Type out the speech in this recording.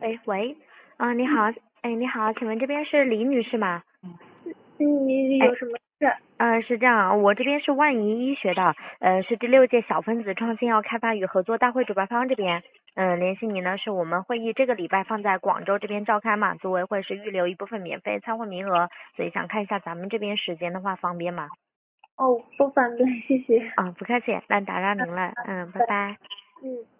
喂，你好，你好，请问这边是李女士吗？ 你有什么事？ 是这样啊，我这边是万怡医学的，是第6届小分子创新药开发与合作大会主办方这边，联系你呢，是我们会议这个礼拜放在广州这边召开嘛，组委会是预留一部分免费参会名额，所以想看一下咱们这边时间的话方便吗？ 哦，不方便，谢谢。 不客气，那打扰您了，拜拜。 嗯。